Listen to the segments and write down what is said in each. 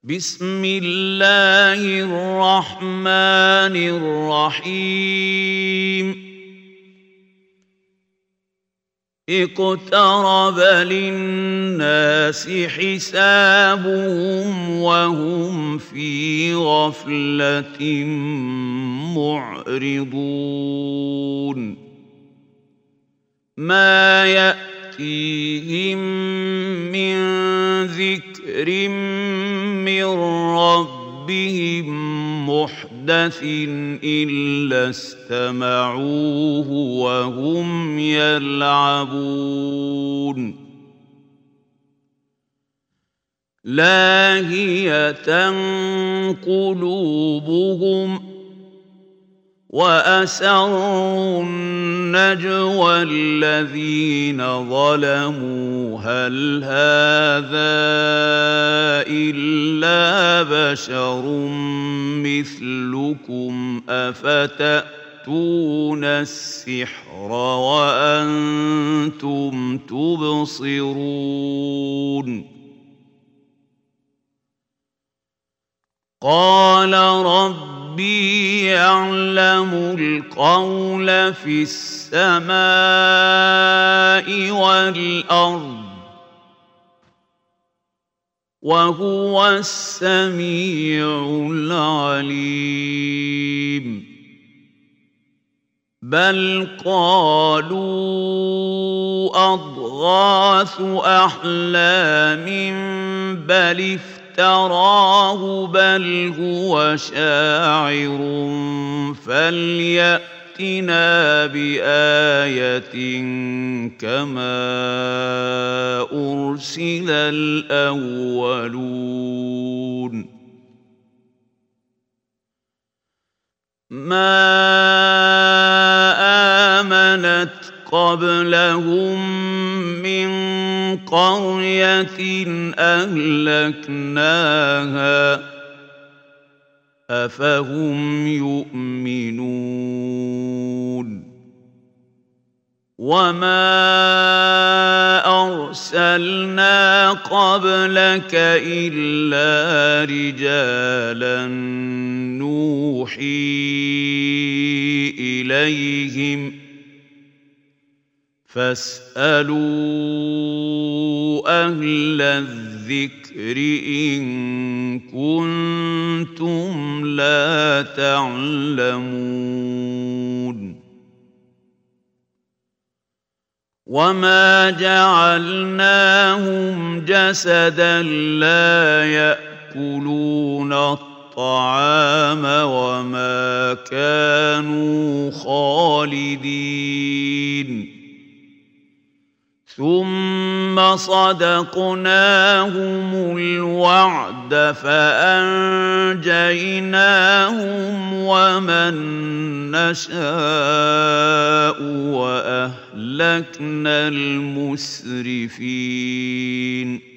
بسم الله الرحمن الرحيم اقترب للناس حسابهم وهم في غفلة معرضون ما يأتيهم من ذكر من ربهم محدث إلا استمعوه وهم يلعبون لاهية قلوبهم وأسروا النجوى الذين ظلموا هل هذا إلا بشر مثلكم أفتأتون السحر وأنتم تبصرون قال ربي يعلم القول في السماء والأرض وهو السميع العليم بل قالوا أضغاث أحلام بل افتراه بل هو شاعر فليأتنا بآية كما أرسل الأولون ما آمنت قبلهم من قرية أهلكناها أفهم يؤمنون وما أرسلنا قبلك إلا رجالا نوحي إليهم فاسألوا أهل الذكر إن كنتم لا تعلمون وما جعلناهم جسدا لا يأكلون الطعام وما كانوا خالدين ثم صدقناهم الوعد فأنجيناهم ومن نشاء وأهلكنا المسرفين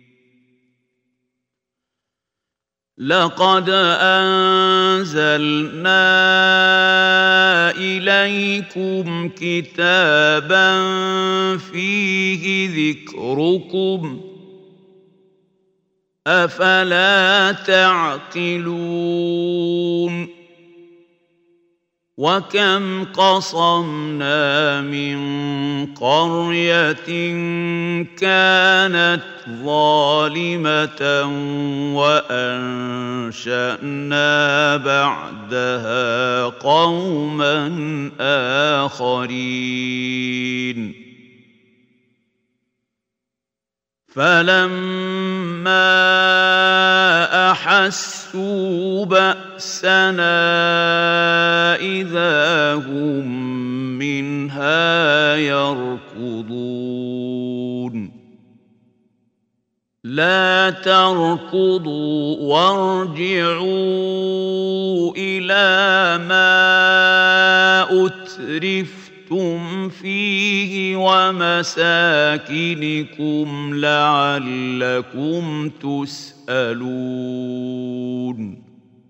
لقد أنزلنا إليكم كتابا فيه ذكركم أفلا تعقلون وكم قصمنا من قرية كانت ظالمة وأنشأنا بعدها قوما آخرين فلما أحسوا بأسنا إذا هم منها يركضون لا تركضوا وارجعوا إلى ما أترفتم فيه ومساكنكم لعلكم تسألون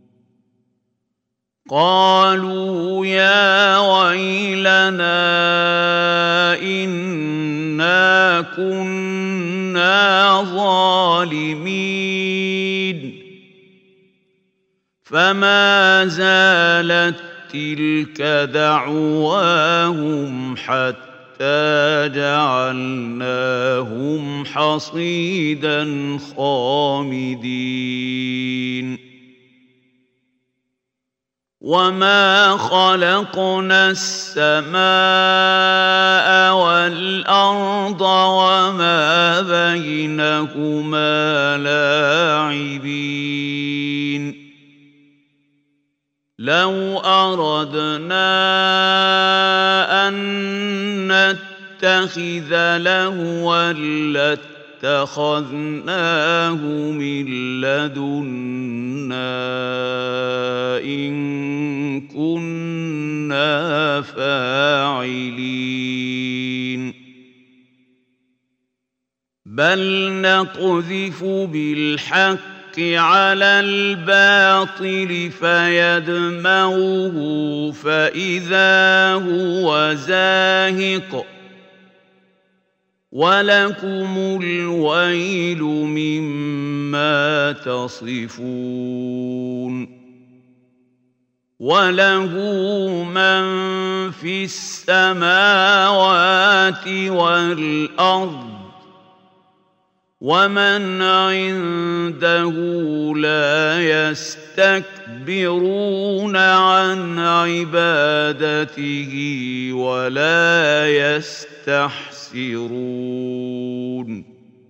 قالوا يا ويلنا إنا كنا ظالمين فما زالت تلك دعواهم حتى جعلناهم حصيدا خامدين وما خلقنا السماء والأرض وما بينهما لاعبين لو أردنا أن نتخذ لهوا لاتخذناه من لدنا إن كنا فاعلين بل نقذف بالحق على الباطل فيدمغه فإذا هو زاهق ولكم الويل مما تصفون وله من في السماوات والأرض ومن عنده لا يستكبرون عن عبادته ولا يستحسرون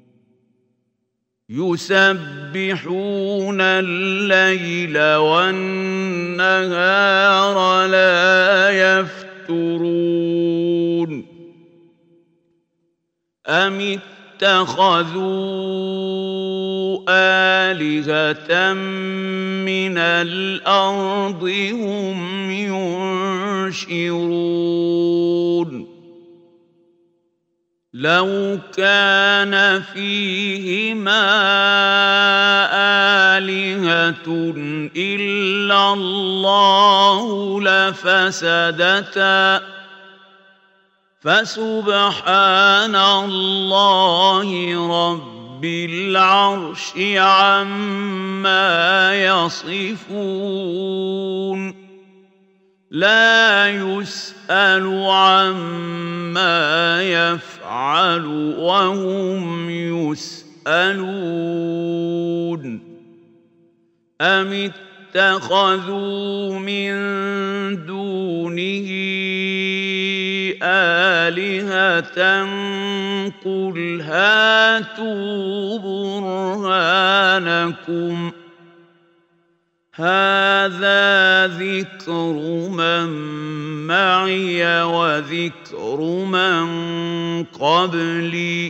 يسبحون الليل والنهار لا يفترون أم اتخذوا آلهة من الأرض هم ينشرون لو كان فيهما آلهة إلا الله لفسدتا فسبحان الله رب العرش عما يصفون لا يسأل عما يفعل وهم يسألون أم اتخذوا من دونه آلهة قل هاتوا برهانكم هذا ذكر من معي وذكر من قبلي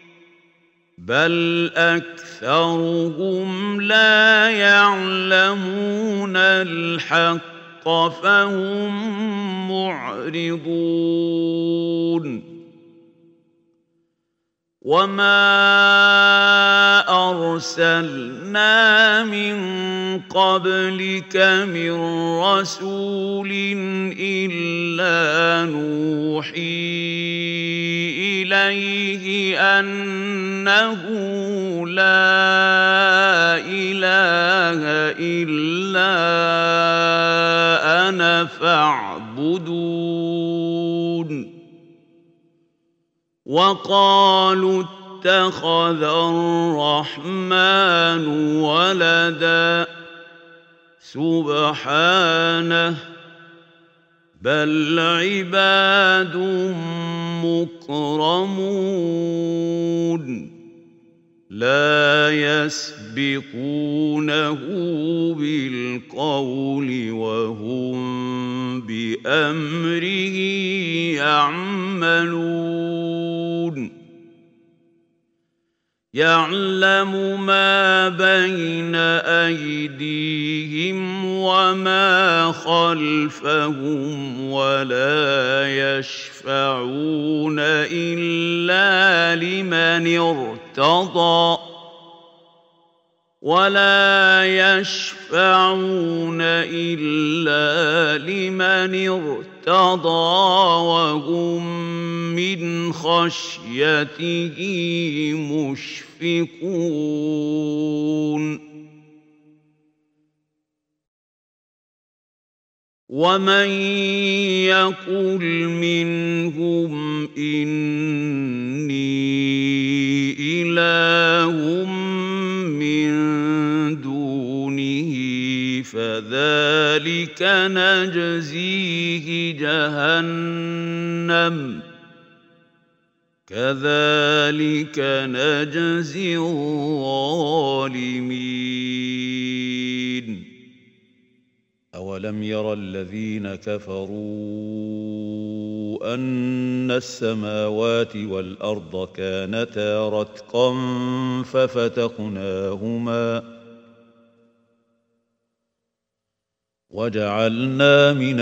بل أكثرهم لا يعلمون الحق فهم معرضون وما أرسلنا من قبلك من رسول إلا نوحي إليه أنه لا إله إلا أنا فاعبدون وقالوا اتخذ الرحمن ولدا سبحانه بل عباد مكرمون لا يسبقونه بالقول وهم بأمره يعملون يعلم ما بين أيديهم وما خلفهم ولا يشفعون إلا لمن ارتضى وهم من خشيته مشفقون مشفقون ومن يقل منهم إني إله من دونه فذلك نجزيه جهنم كذلك نجزي الظالمين أولم ير الذين كفروا أن السماوات والأرض كانتا رتقا ففتقناهما وجعلنا من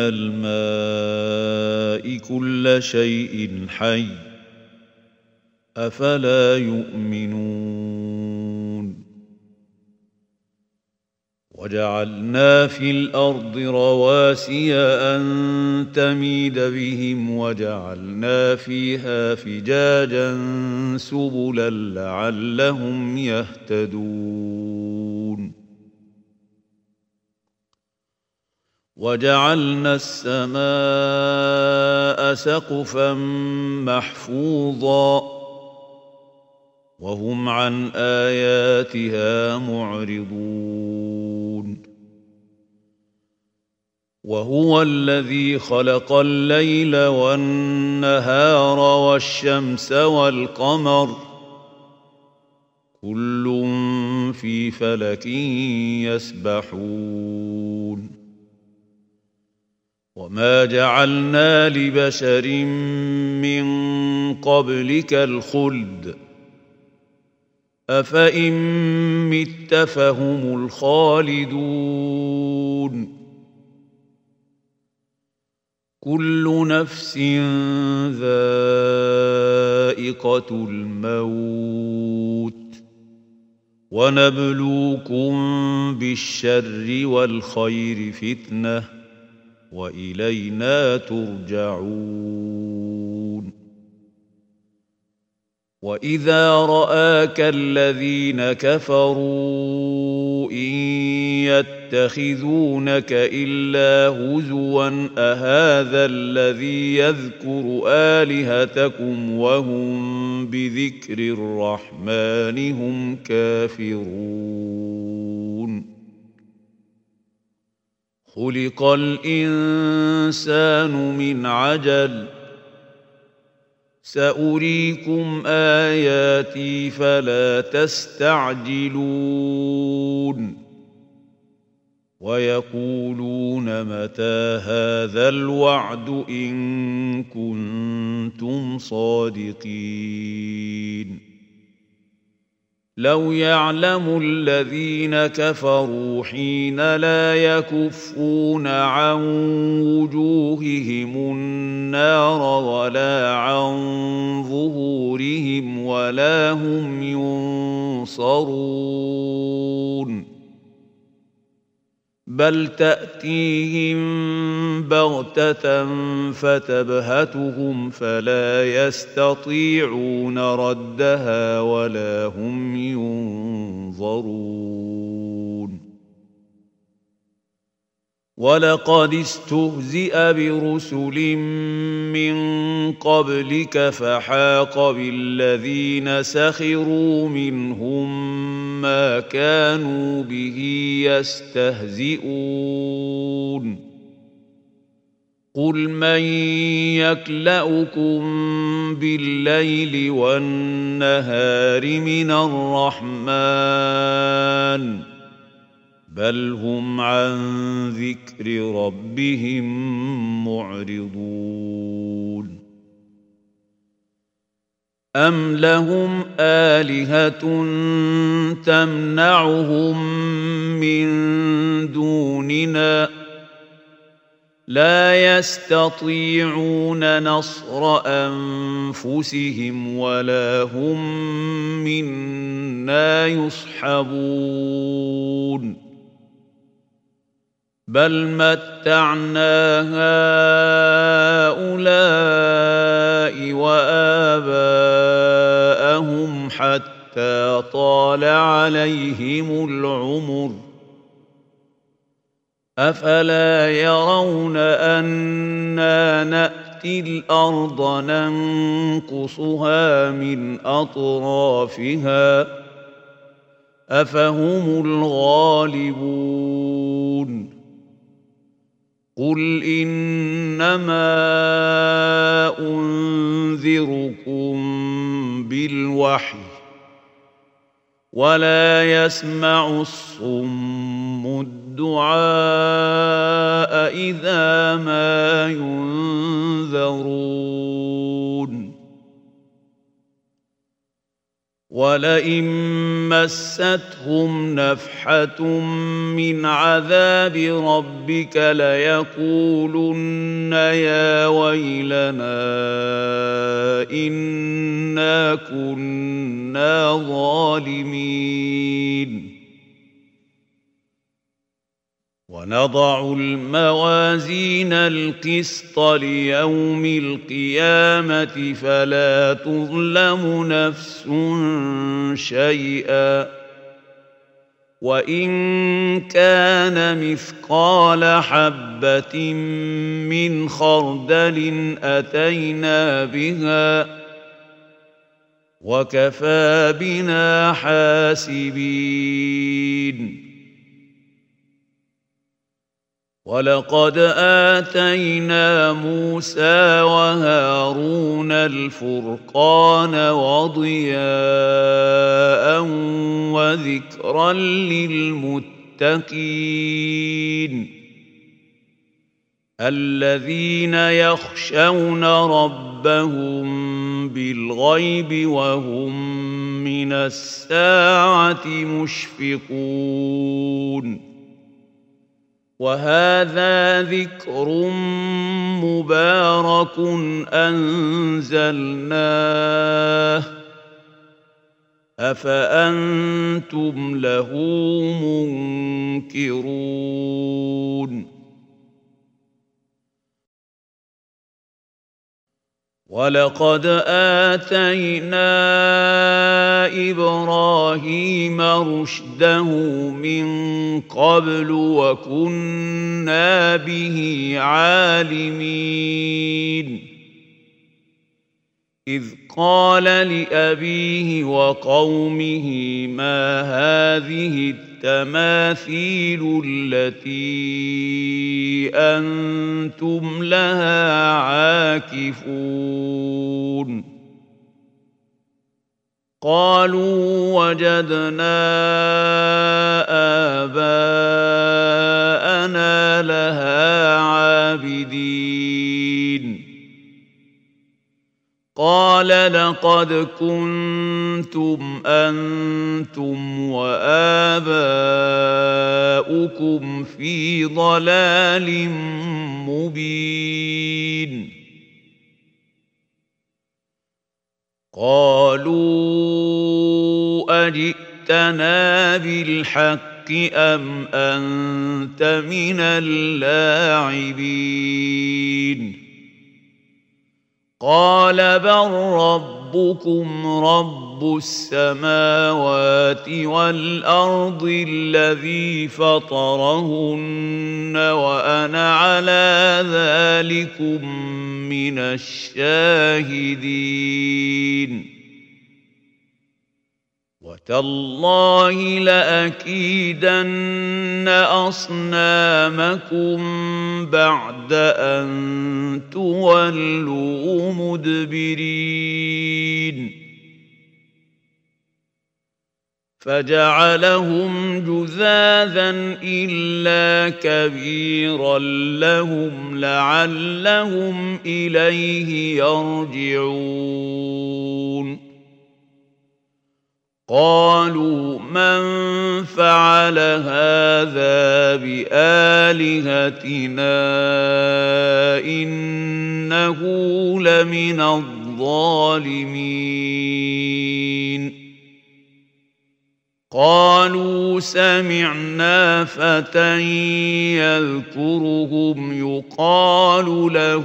الماء كل شيء حي أفلا يؤمنون وجعلنا في الأرض رواسي أن تميد بهم وجعلنا فيها فجاجا سبلا لعلهم يهتدون وجعلنا السماء سقفا محفوظا وهم عن آياتها معرضون وهو الذي خلق الليل والنهار والشمس والقمر كل في فلك يسبحون وما جعلنا لبشر من قبلك الخلد أفإن مت فهم الخالدون كل نفس ذائقة الموت ونبلوكم بالشر والخير فتنة وإلينا ترجعون وإذا رآك الذين كفروا إن يتخذونك إلا هزوا أهذا الذي يذكر آلهتكم وهم بذكر الرحمن هم كافرون خلق الإنسان من عجل سأريكم آياتي فلا تستعجلون ويقولون متى هذا الوعد إن كنتم صادقين لو يعلم الذين كفروا حين لا يكفون عن وجوههم النار ولا عن ظهورهم ولا هم ينصرون بل تأتيهم بغتة فتبهتهم فلا يستطيعون ردها ولا هم ينظرون ولقد استهزئ برسل من قبلك فحاق بالذين سخروا منهم ما كانوا به يستهزئون قل من يكلؤكم بالليل والنهار من الرحمن بل هم عن ذكر ربهم معرضون أم لهم آلهة تمنعهم من دوننا لا يستطيعون نصر أنفسهم ولا هم منا يصحبون بل متعنا هؤلاء وآباءهم حتى حتى طال عليهم العمر أفلا يرون أنا نأتي الأرض ننقصها من أطرافها أفهم الغالبون قل إنما أنذركم بالوحي ولا يسمع الصم الدعاء إذا ما ينذرون ولئن مستهم نفحة من عذاب ربك ليقولن يا ويلنا إنا كنا ظالمين ونضع الموازين القسط ليوم القيامة فلا تظلم نفس شيئا وإن كان مثقال حبة من خردل أتينا بها وكفى بنا حاسبين ولقد آتينا موسى وهارون الفرقان وضياء وذكرا للمتقين الذين يخشون ربهم بالغيب وهم من الساعة مشفقون وهذا ذكر مبارك أنزلناه أفأنتم له منكرون ولقد آتينا إبراهيم رشده من قبل وكنا به عالمين إذ قال لأبيه وقومه ما هذه التماثيل التي أنتم لها عاكفون قالوا وجدنا آباءنا لها عابدين قال لقد كنتم أنتم وآباؤكم في ضلال مبين قالوا أجئتنا بالحق أم أنت من اللاعبين قال بل ربكم رب السماوات والأرض الذي فطرهن وأنا على ذلكم من الشاهدين وتالله لأكيدن أصنامكم بعد أن تولوا مدبرين فجعلهم جذاذا إلا كبيرا لهم لعلهم إليه يرجعون قالوا من فعل هذا بآلهتنا إنه لمن الظالمين قالوا سمعنا فتى يذكرهم يقال له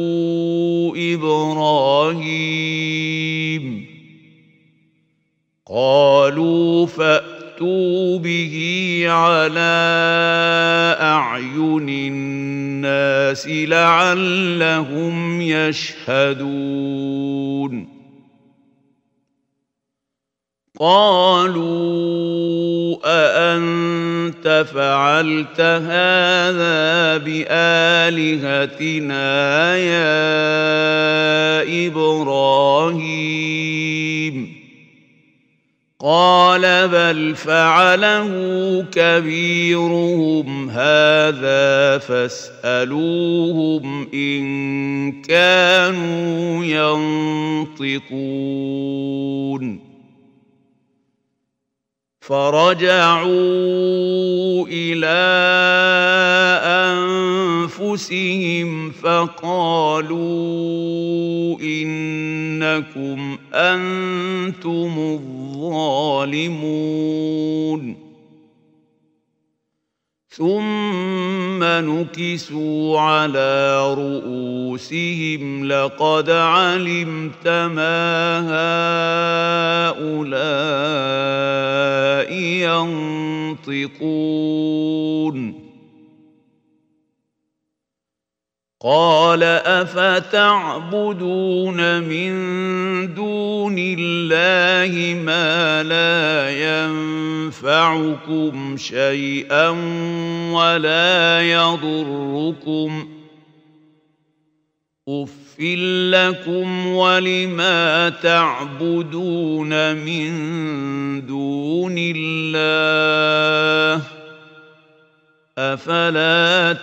إبراهيم قالوا فأتوا به على أعين الناس لعلهم يشهدون قالوا أأنت فعلت هذا بآلهتنا يا إبراهيم قال بل فعله كبيرهم هذا فاسألوهم إن كانوا ينطقون فرجعوا إلى أنفسهم فقالوا إنكم أنتم الظالمون ثم نكسوا على رؤوسهم لقد علمت ما هؤلاء ينطقون قال أفتعبدون من دون الله ما لا ينفعكم شيئا ولا يضركم أف لكم ولما تعبدون من دون الله أفلا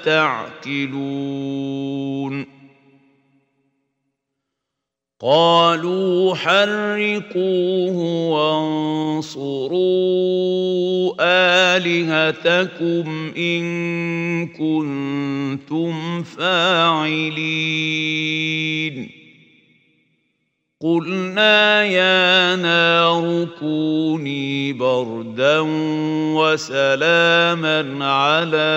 تعقلون قالوا حرقوه وانصروا آلهتكم إن كنتم فاعلين قلنا يا نار كوني بردا وسلاما على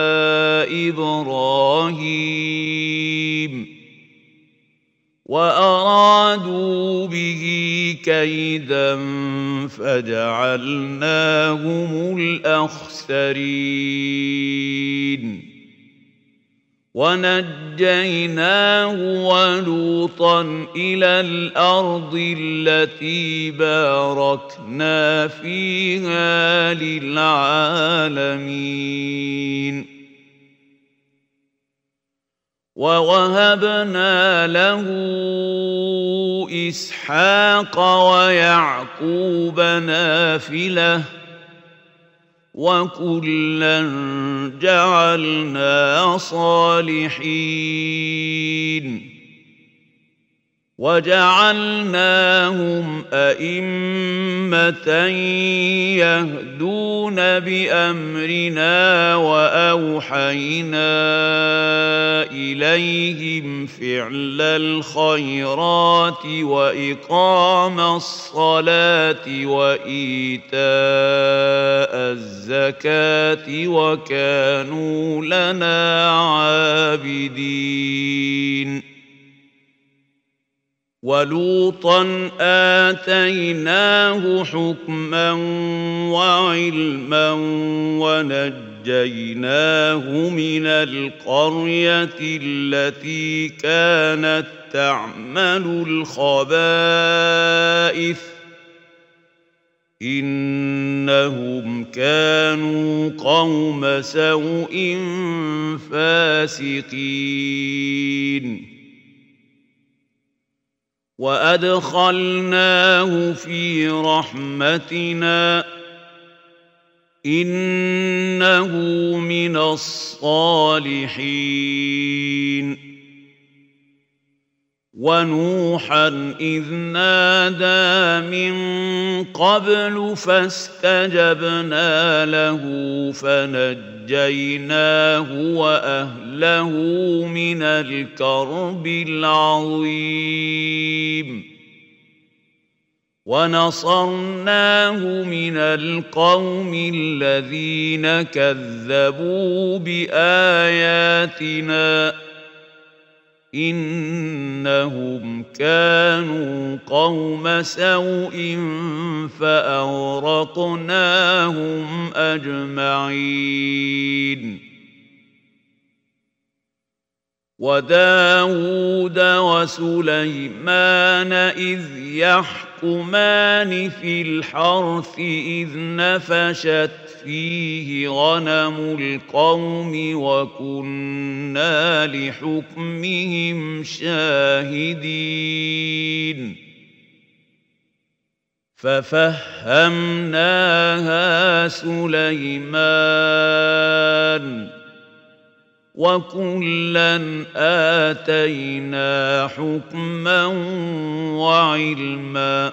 إبراهيم وأرادوا به كيدا فجعلناهم الأخسرين ونجيناه ولوطا إلى الأرض التي باركنا فيها للعالمين ووهبنا له إسحاق ويعقوب نافلة وكلا جعلنا صالحين وجعلناهم أئمة يهدون بأمرنا وأوحينا إليهم فعل الخيرات وإقام الصلاة وإيتاء الزكاة وكانوا لنا عابدين ولوطا آتيناه حكما وعلما ونجيناه من القرية التي كانت تعمل الخبائث إنهم كانوا قوم سوء فاسقين وأدخلناه في رحمتنا إنه من الصالحين ونوحا إذ نادى من قبل فاستجبنا له فنجيناه وأهله من الكرب العظيم ونصرناه من القوم الذين كذبوا بآياتنا إنهم كانوا قوم سوء فأغرقناهم أجمعين. وداود وسليمان إذ يحكمان في الحرث إذ نفشت فيه غنم القوم وكنا لحكمهم شاهدين. ففهمناها سليمان وكلا آتينا حكما وعلما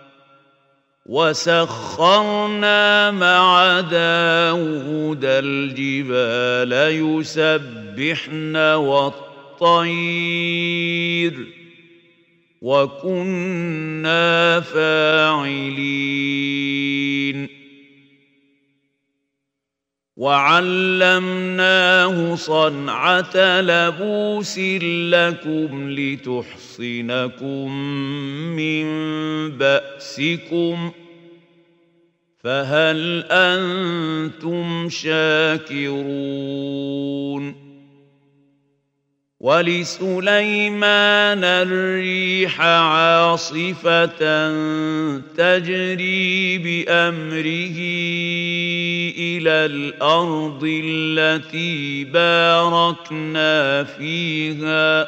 وسخرنا مع داود الجبال يسبحن والطير وكنا فاعلين. وعلمناه صنعة لبوس لكم لتحصنكم من بأسكم فهل أنتم شاكرون. ولسليمان الريح عاصفة تجري بأمره إلى الأرض التي باركنا فيها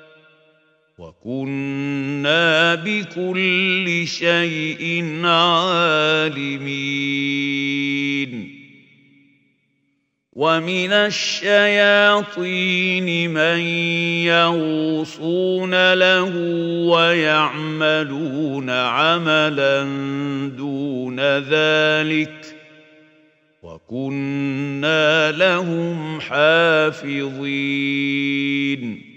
وكنا بكل شيء عالمين. ومن الشياطين من يغوصون له ويعملون عملا دون ذلك وكنا لهم حافظين.